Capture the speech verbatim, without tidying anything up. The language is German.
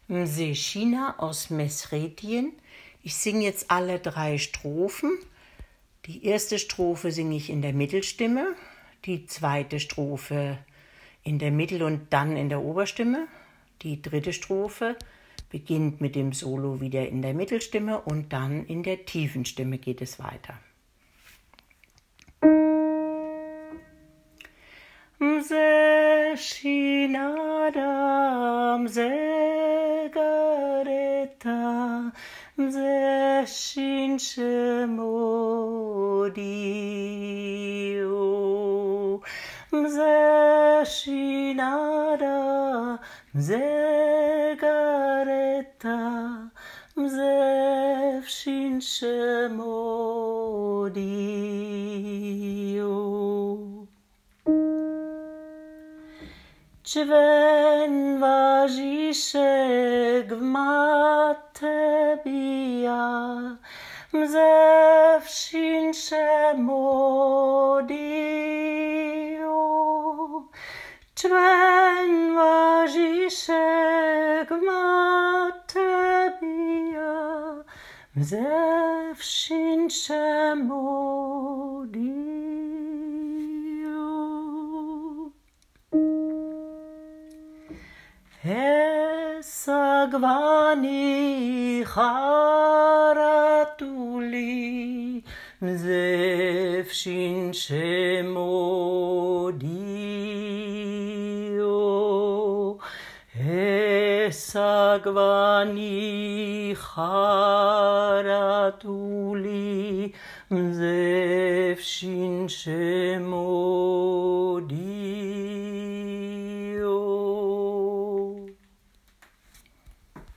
Mse aus Mesretien. Ich singe jetzt alle drei Strophen. Die erste Strophe singe ich in der Mittelstimme, die zweite Strophe in der Mittel- und dann in der Oberstimme. Die dritte Strophe beginnt mit dem Solo wieder in der Mittelstimme und dann in der tiefen Stimme geht es weiter. Mse shinada, mse gareta, mse shinshemodio, mse shinada, mse gareta, mse shinshemodio. Čven važišek v matebia, mze všinše modio. Čven važišek v matebia, mze všinše modio. Esagvani charatuli, mzevshin shemodio. Esagvani charatuli, mzevshin shemodio.